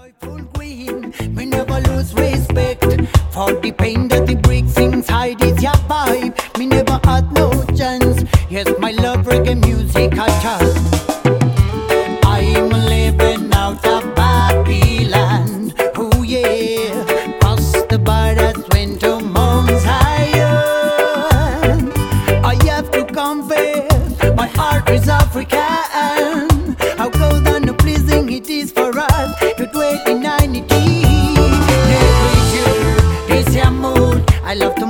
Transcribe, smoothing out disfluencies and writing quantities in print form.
Joyful green, we never lose respect for the pain that the bricks inside is your vibe. Me never had no chance. Yes, my love reggae music I trust. I'm living out of Babylon. Oh yeah, cross the borders, went to Mount Zion. I have to confess, my heart is African. How cold and pleasing it is for us to dwell in unity. This is your mood. I love to